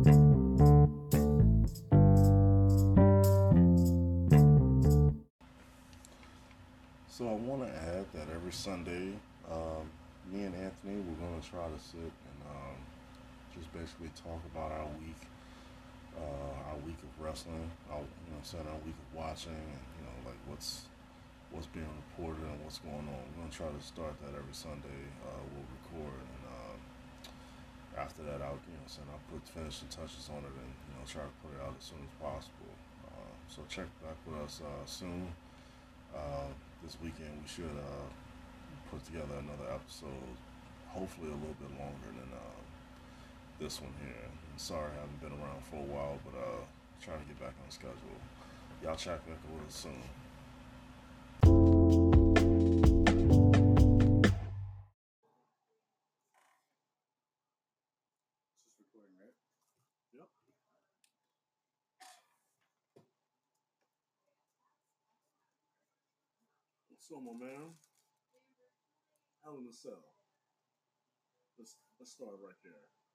So I want to add that every Sunday, me and Anthony, we're going to try to sit and just basically talk about our week of wrestling, our week of watching, and like what's being reported and what's going on. We're going to try to start that every Sunday. We'll record, and after that, I'll put finishing touches on it, and try to put it out as soon as possible. So check back with us soon. This weekend we should put together another episode, hopefully a little bit longer than this one here. And sorry I haven't been around for a while, but trying to get back on schedule. Y'all check back with us soon. Yep. What's up, my man? Hell in a Cell. Let's start right there.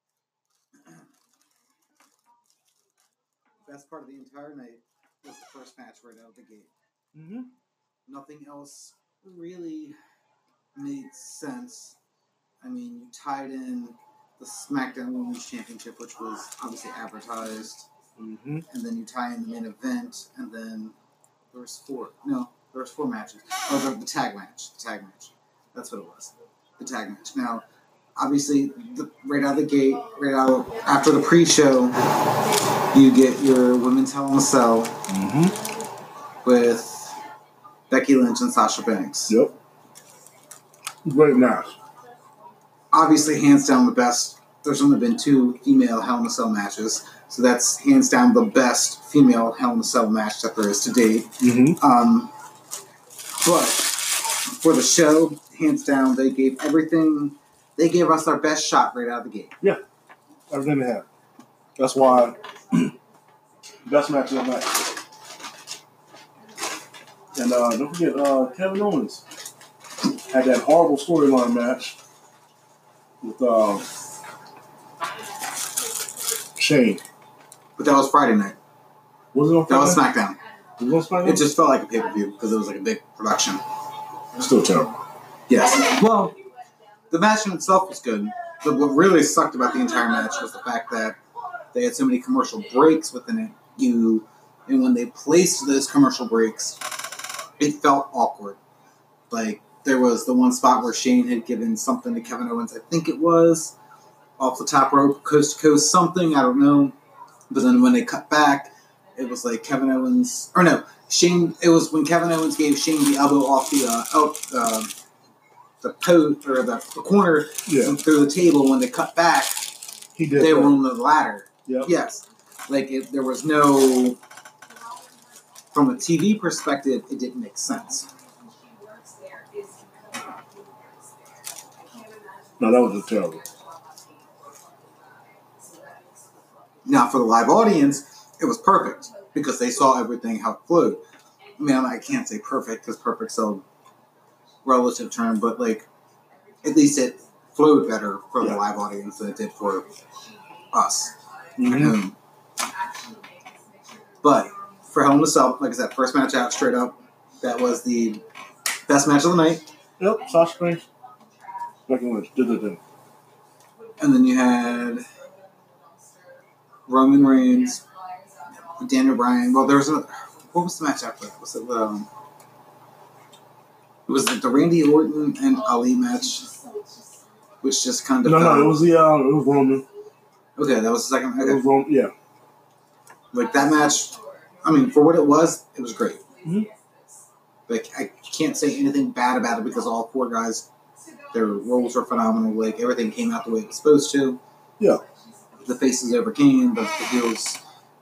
Best part of the entire night was the first match right out of the gate. Mm-hmm. Nothing else really made sense. I mean, you tied in the SmackDown Women's Championship, which was obviously advertised, Mm-hmm. and then you tie in the main event, and then there was four matches. Oh, the tag match. The tag match. That's what it was. The tag match. Now, obviously, right out of the gate, after the pre-show, you get your Women's Hell in a Cell with Becky Lynch and Sasha Banks. Yep. Great match. Obviously, hands down the best. There's only been 2 female Hell in a Cell matches, so that's hands down the best female Hell in a Cell match that there is to date. Mm-hmm. But for the show, hands down, they gave everything. They gave us our best shot right out of the gate. Yeah, everything they had. That's why best match of the night. And don't forget, Kevin Owens had that horrible storyline match with Shane. But that was Friday night. Was it on Friday? That was SmackDown. Was it on SmackDown? It just felt like a pay-per-view because it was like a big production. Still terrible. Yes. Well, the match in itself was good. But what really sucked about the entire match was the fact that they had so many commercial breaks within it. And when they placed those commercial breaks, it felt awkward. Like, there was the one spot where Shane had given something to Kevin Owens, I think it was, off the top rope, coast to coast something, I don't know. But then when they cut back, it was like Kevin Owens, or no, Shane, it was when Kevin Owens gave Shane the elbow off the post, or the corner, and through the table. When they cut back, they were on the ladder. Yep. Yes. Like, there was no, from a TV perspective, it didn't make sense. No, that was just terrible. Now, for the live audience, it was perfect because they saw everything how it flowed. I mean, I can't say perfect because perfect's a relative term, but like, at least it flowed better for the live audience than it did for us at home. But for Hell in a Cell, like I said, first match out straight up, that was the best match of the night. Yep, Sasha Banks. Becky Lynch did the thing. And then you had Roman Reigns, Daniel Bryan. Well, there was another. What was the match after that? Was it was it the Randy Orton and Ali match, which just kind of no, it was it was Roman. Okay, that was the second. Okay. It was Roman, yeah. Like, that match, I mean, for what it was great. Mm-hmm. Like, I can't say anything bad about it because all 4 guys, their roles were phenomenal. Like, everything came out the way it was supposed to. Yeah. The faces overcame, the heels,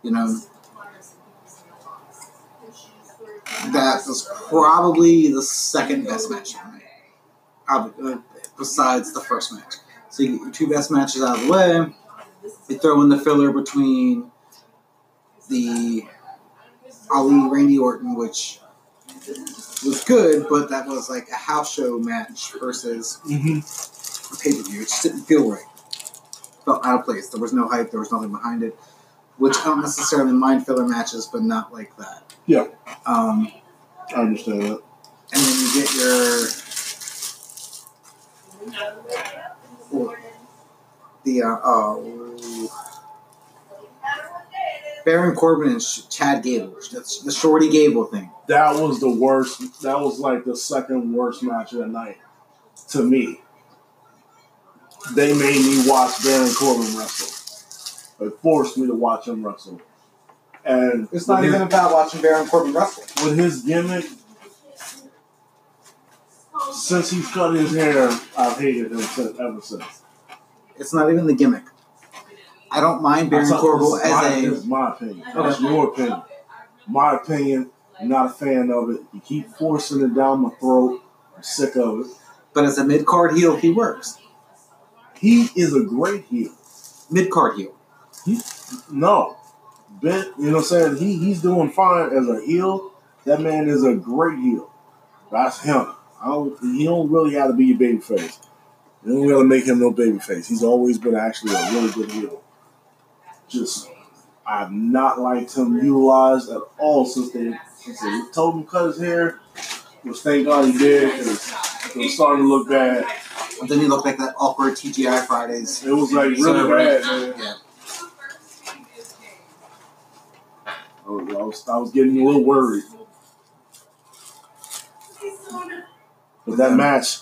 That was probably the second best match of the night, besides the first match. So you get your 2 best matches out of the way. You throw in the filler between the Ali Randy Orton, which was good, but that was like a house show match versus a pay-per-view. It just didn't feel right. felt out of place. There was no hype. There was nothing behind it, which I don't necessarily mind filler matches, but not like that. Yeah. I understand that. And then you get Baron Corbin and Chad Gable. That's the Shorty Gable thing. That was the worst. That was like the second worst match of the night to me. They made me watch Baron Corbin wrestle. They forced me to watch him wrestle. And it's not even about watching Baron Corbin wrestle. With his gimmick, since he's cut his hair, I've hated him ever since. It's not even the gimmick. I don't mind Baron Corbin This is my opinion. That's your opinion. My opinion, I'm not a fan of it. You keep forcing it down my throat. I'm sick of it. But as a mid-card heel, he works. He is a great heel. Mid-card heel. No. You know what I'm saying? He's doing fine as a heel. That man is a great heel. That's him. He don't really have to be your baby face. You don't really make him no baby face. He's always been actually a really good heel. I've not liked him utilized at all since they told him to cut his hair. Which thank God he did, because it was starting to look bad. And then he looked like that awkward TGI Fridays. It was like really bad, man. Yeah. I was getting a little worried. But that match,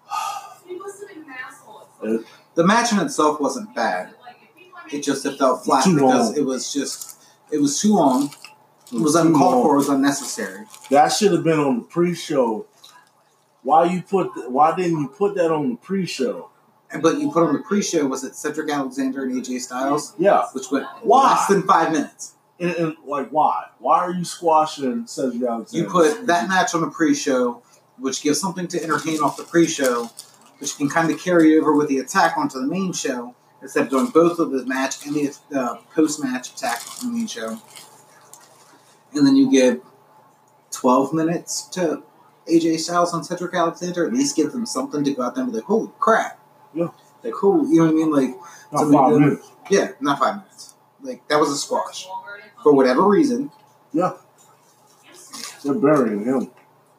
the match in itself wasn't bad. It felt flat because it was too long. It was uncalled for. It was unnecessary. That should have been on the pre-show. Why didn't you put that on the pre-show? But you put on the pre-show, was it Cedric Alexander and AJ Styles? Yeah. Which went less than 5 minutes. And why? Why are you squashing Cedric Alexander? You put that match on the pre-show, which gives something to entertain off the pre-show, which can kind of carry over with the attack onto the main show, instead of doing both of the match and the post-match attack on the main show. And then you give 12 minutes to AJ Styles and Cedric Alexander, at least give them something to go out there and be like, holy crap. Yeah. Like, cool, you know what I mean? Like, not 5 minutes. Yeah, not 5 minutes. Like, that was a squash. For whatever reason. Yeah. They're burying him.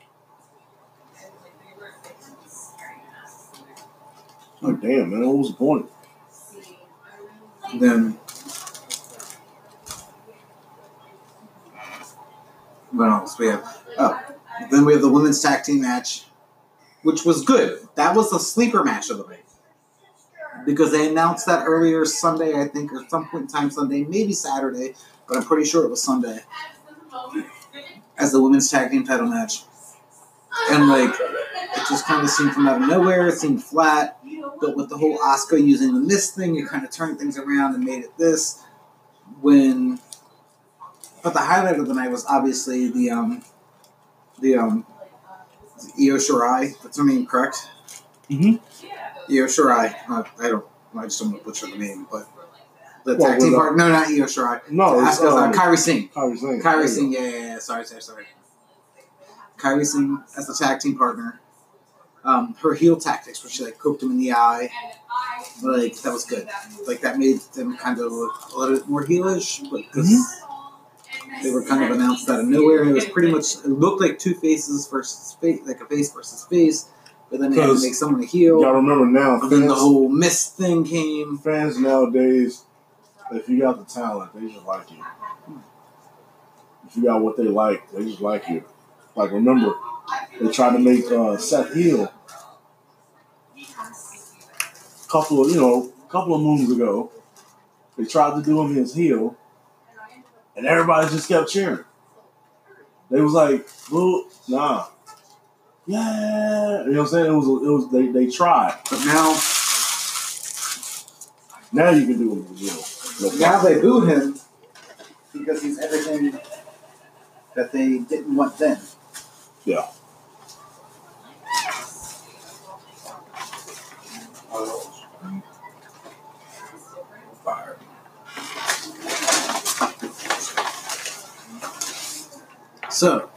Oh, damn, man. What was the point? Then, what else we have? Then we have the women's tag team match, which was good. That was the sleeper match of the night. Because they announced that earlier Sunday, I think, or some point in time Sunday, maybe Saturday, but I'm pretty sure it was Sunday, as the women's tag team title match. And, like, it just kind of seemed from out of nowhere. It seemed flat. But with the whole Asuka using the mist thing, it kind of turned things around and made it this. But the highlight of the night was obviously the Io Shirai. That's her name, correct? Mm-hmm. Io Shirai. I just don't want to butcher the name, but the tag team partner. No, not Io Shirai. No, it's Kairi Singh. Kairi Singh. Yeah. Sorry. Kairi Singh as the tag team partner. Her heel tactics, where she poked him in the eye, that was good. That made them kind of look a little bit more heelish, but because they were kind of announced out of nowhere, and it was pretty much, it looked like two faces versus face, like a face versus face, but then they had to make someone a heel. Y'all remember now, then the whole mist thing came. Fans nowadays, if you got the talent, they just like you. If you got what they like, they just like you. Remember, they tried to make Seth heel a couple of moons ago. They tried to do him his heel, and everybody just kept cheering. They was like, "Boo, nah, yeah." You know what I'm saying? It was they tried, but now you can do him his heel. Now they boo him because he's everything that they didn't want then. Yeah. Fire. So,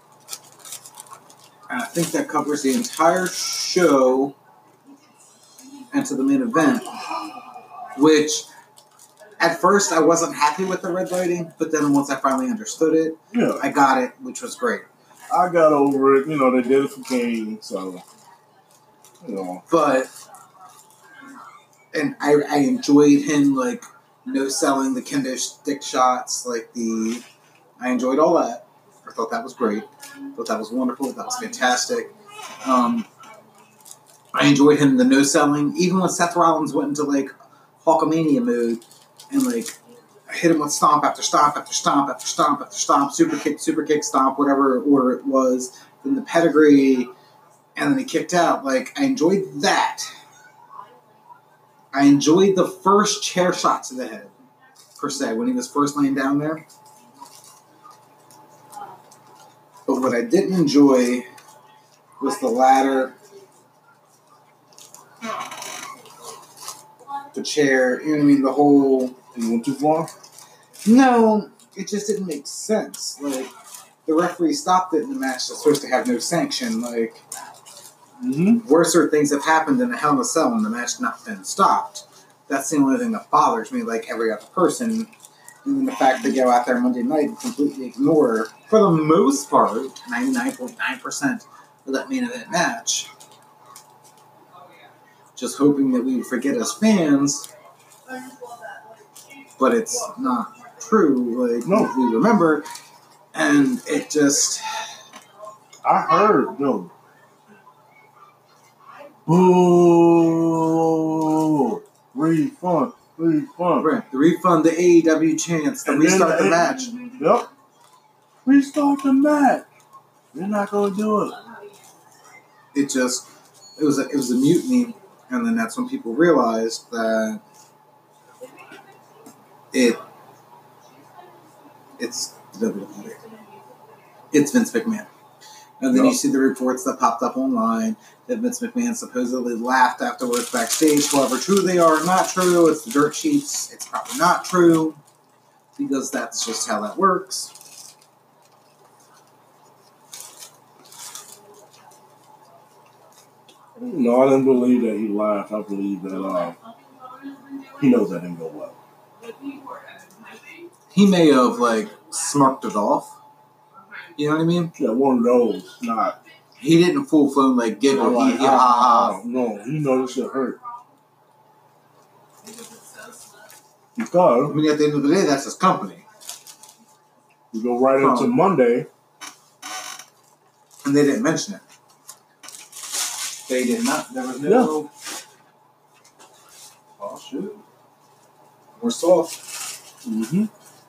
I think that covers the entire show. into the main event, which at first I wasn't happy with the red lighting, but then once I finally understood it, I got it, which was great. I got over it. They did it for Kane, so But and I enjoyed him no selling the kendo stick shots, I enjoyed all that. I thought that was great. I thought that was wonderful. That was fantastic. I enjoyed him the no selling, even when Seth Rollins went into Hulkamania mode and hit him with stomp after stomp after stomp after stomp after stomp, super kick, stomp, whatever order it was, then the pedigree, and then he kicked out. I enjoyed that. I enjoyed the first chair shot to the head, per se, when he was first laying down there. But what I didn't enjoy was the ladder, the chair, you know what I mean, the whole... You went too far? No, it just didn't make sense. The referee stopped it in the match that's supposed to have no sanction. Worser things have happened in a Hell in a Cell and the match not been stopped. That's the only thing that bothers me, every other person. And then the fact they go out there Monday night and completely ignore, for the most part, 99.9% of that main event match. Just hoping that we would forget as fans. But it's not true. No. We remember. And it just... I heard, no. Boo! Refund. Right. The refund, the AEW chants, the restart the match. Yep. Restart the match. You're not going to do it. It was a mutiny, and then that's when people realized that it's WWE. It's Vince McMahon. And then you see the reports that popped up online that Vince McMahon supposedly laughed afterwards backstage. However true they are, not true. It's the dirt sheets. It's probably not true because that's just how that works. No, I didn't believe that he laughed. I believe that he knows that didn't go well. He may have smirked it off. You know what I mean? Yeah, one of those. Not. He didn't full flown giggle. No, he knows this shit hurt. Because at the end of the day, that's his company. We go right into Monday, and they didn't mention it. They did not. There was no. Oh shoot! We're soft. Mm-hmm.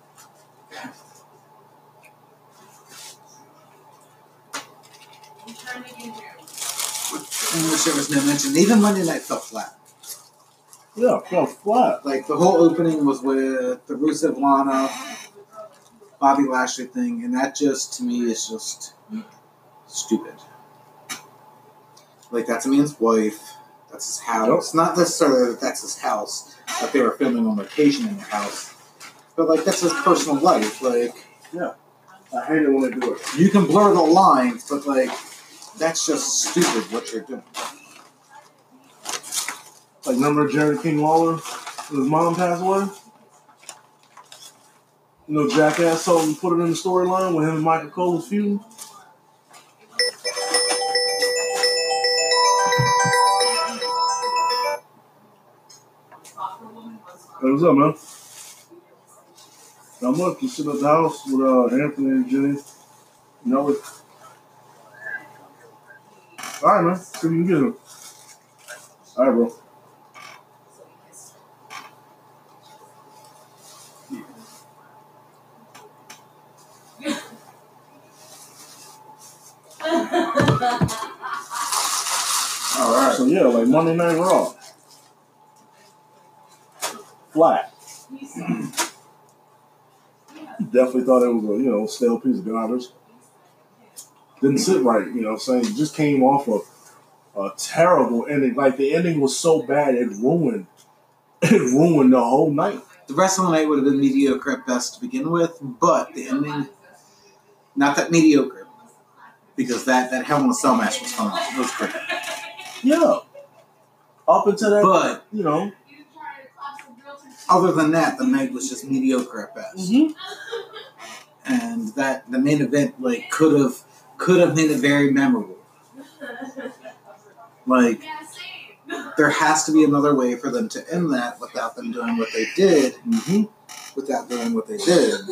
I wish there was no mention. Even Monday night felt flat. Yeah, felt flat. The whole opening was with the Rusev Lana, Bobby Lashley thing, and that just, to me, is just stupid. That's a man's wife. That's his house. Not necessarily that that's his house, that they were filming on location in their house. But, that's his personal life. Yeah. I hate it when they do it. You can blur the lines, but, that's just stupid what you're doing. Remember Jerry King Lawler? When his mom passed away? Jackass told him to put it in the storyline when him and Michael Cole was feuding. Hey, what's up, man? Not much. Just sitting at the house with Anthony and Jenny. All right, man. See if you can get him. All right, bro. All right. So yeah, Monday Night Raw. Flat. Definitely thought it was a stale piece of garbage. Didn't sit right, saying just came off of a terrible ending. The ending was so bad it ruined the whole night. The rest of the night would have been mediocre at best to begin with, but the ending, not that mediocre, because that Hell in a Cell match was fun. It was great. Yeah. Up until that, But you know, other than that, the night was just mediocre at best. mm-hmm. And that the main event like could have made it very memorable. Like, there has to be another way for them to end that without them doing what they did. Mm-hmm. Without doing what they did.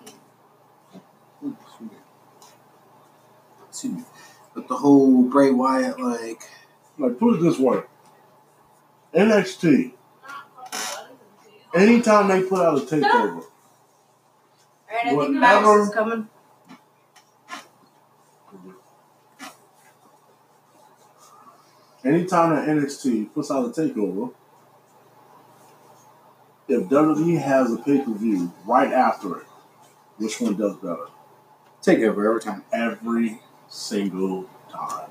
Excuse me. But the whole Bray Wyatt, like put it this way. NXT, anytime they put out a takeover, Alright, I think Max is coming. anytime that NXT puts out a takeover, if WWE has a pay-per-view right after it, which one does better? takeover every time. Every single time.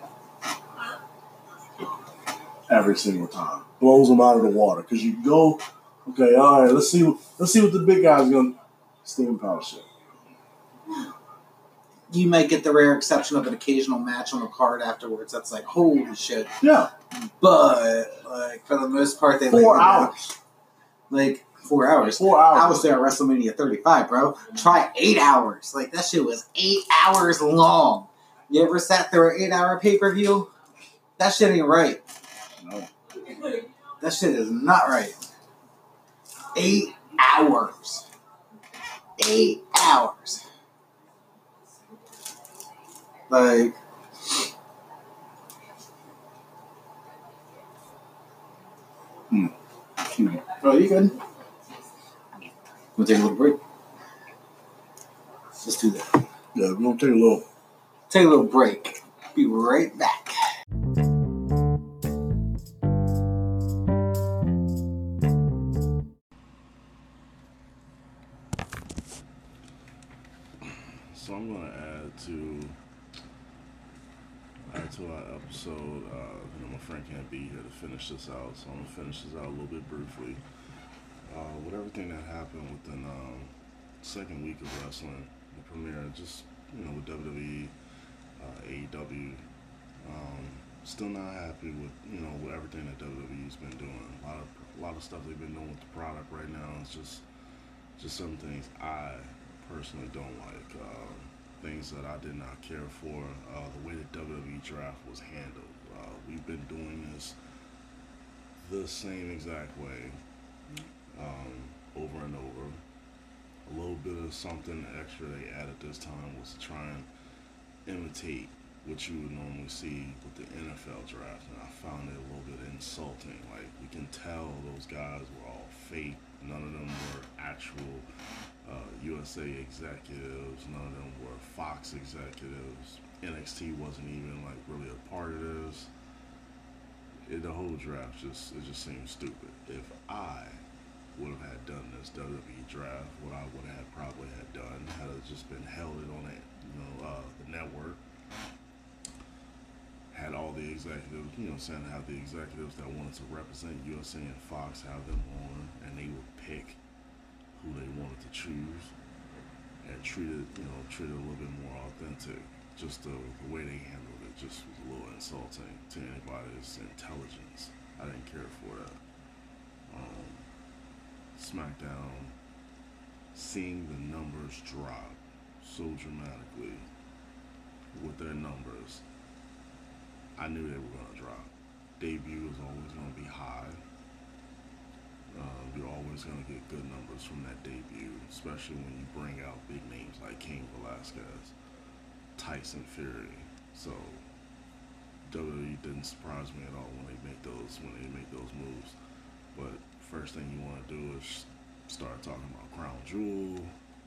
Every single time. Blows them out of the water. Because you go, okay, all right, let's see what the big guy's going to steam power shit. You might get the rare exception of an occasional match on the card afterwards. That's like, holy shit. Yeah. But, like, for the most part, they 4 hours. Like, 4 hours. 4 hours. I was there at WrestleMania 35, bro. Try 8 hours. Like, that shit was 8 hours long. You ever sat through an 8-hour pay-per-view? That shit ain't right. No. That shit is not right. 8 hours. 8 hours. Like, oh, you good? We'll take a little break. Let's do that. Yeah, we're going to Take a little break. Be right back. So I'm going to add to our episode. My friend can't be here to finish this out, so I'm going to finish this out a little bit briefly. With everything that happened within second week of wrestling, the premiere, just, with WWE, AEW, still not happy with, with everything that WWE's been doing. A lot of stuff they've been doing with the product right now. It's just some things I personally don't like. Things that I did not care for. The way the WWE draft was handled. We've been doing this the same exact way, over and over. A little bit of something extra they added this time was to try and imitate what you would normally see with the NFL draft, and I found it a little bit insulting. Like, you can tell those guys were all fake. None of them were actual USA executives. None of them were Fox executives. NXT wasn't even like really a part of this. The whole draft just seemed stupid. If I would have had done this WWE draft, what I would have probably had done had it just been held it on the network. Had all the executives, have the executives that wanted to represent USA and Fox, have them on, and they would pick who they wanted to choose, and treat it a little bit more authentic. Just the way they handled it just was a little insulting to anybody's intelligence. I didn't care for that. SmackDown, seeing the numbers drop so dramatically with their numbers, I knew they were going to drop. Debut is always going to be high. You're always going to get good numbers from that debut, especially when you bring out big names like Cain Velasquez, Tyson Fury. So WWE didn't surprise me at all when they make those moves. But first thing you want to do is start talking about Crown Jewel.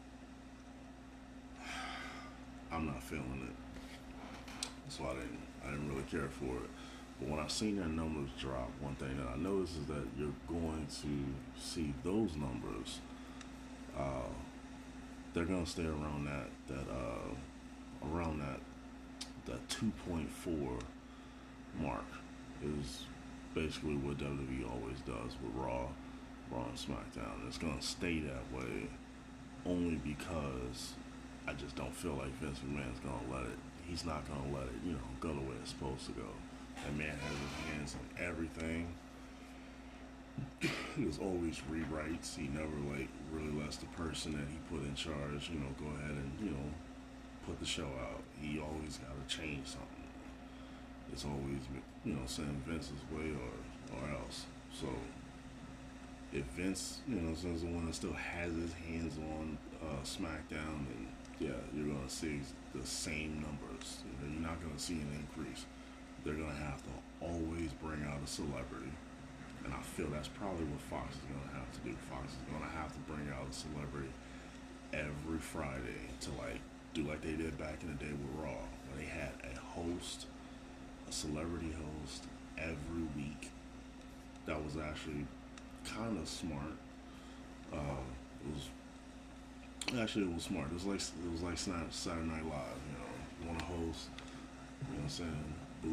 I'm not feeling it, so I didn't really care for it. But when I seen their numbers drop, one thing that I noticed is that you're going to see those numbers. They're going to stay around that 2.4 mark is basically what WWE always does with Raw and SmackDown. It's going to stay that way only because I just don't feel like Vince McMahon's going to let it. He's not going to let it, go the way it's supposed to go. That man has his hands on everything. There's always rewrites. He never like really lets the person that he put in charge, go ahead and put the show out. He always got to change something. It's always saying Vince's way or else. So if Vince, is the one that still has his hands on SmackDown, then yeah, you're gonna see the same numbers. You're not gonna see an increase. They're gonna have to always bring out a celebrity, and I feel that's probably what Fox is gonna have to do. Fox is gonna have to bring out a celebrity every Friday to do like they did back in the day with Raw, where they had a host, a celebrity host every week. That was actually kind of smart. It was smart. It was like Saturday Night Live. You want to host. You know what I'm saying?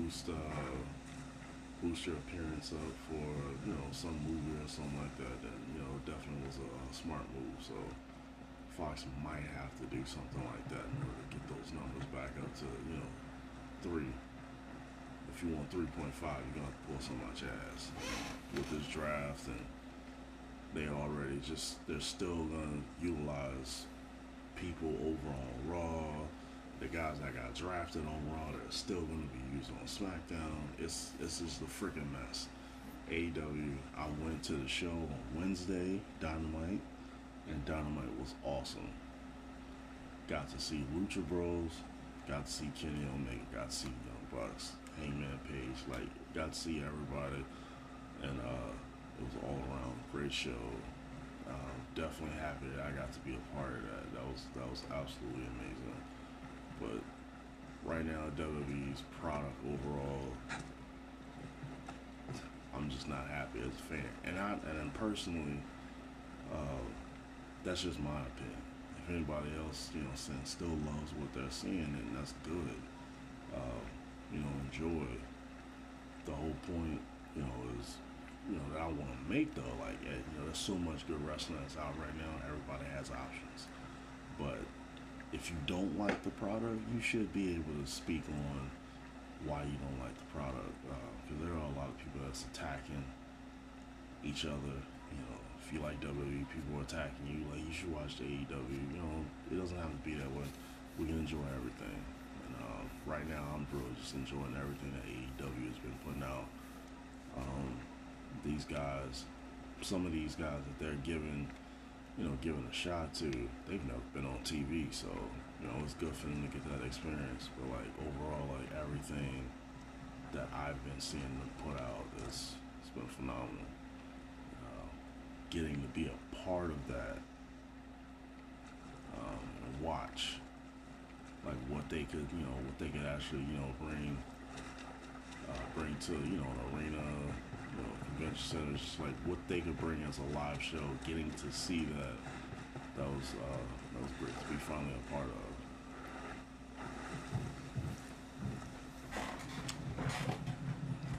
Boost your appearance up for some movie or something like that. Then it definitely was a smart move. So Fox might have to do something like that in order to get those numbers back up to 3. If you want 3.5, you're gonna have to pull so much ass with this draft, and they're still gonna utilize people over on Raw. The guys that got drafted on Raw, they're still gonna be used on SmackDown. It's just a freaking mess. AEW, I went to the show on Wednesday, Dynamite, and Dynamite was awesome. Got to see Lucha Bros, got to see Kenny Omega, got to see Young Bucks, Hangman Page, got to see everybody, and it was all around great show. Definitely happy that I got to be a part of that. That was absolutely amazing. But right now, WWE's product overall, I'm just not happy as a fan. And then personally, that's just my opinion. If anybody else, still loves what they're seeing, then that's good. Enjoy. The whole point, is, that I want to make though. There's so much good wrestling that's out right now. Everybody has options. But if you don't like the product, you should be able to speak on why you don't like the product. Because there are a lot of people that's attacking each other. If you like WWE, people are attacking you. You should watch the AEW. It doesn't have to be that way. We can enjoy everything. And right now, I'm really just enjoying everything that AEW has been putting out. These guys, some of these guys that they're giving a shot to, they've never been on TV, so it's good for them to get that experience. But overall, everything that I've been seeing them put out it's been phenomenal. Getting to be a part of that, and watch what they could actually bring to an arena, convention centers, just what they could bring as a live show. Getting to see that was great to be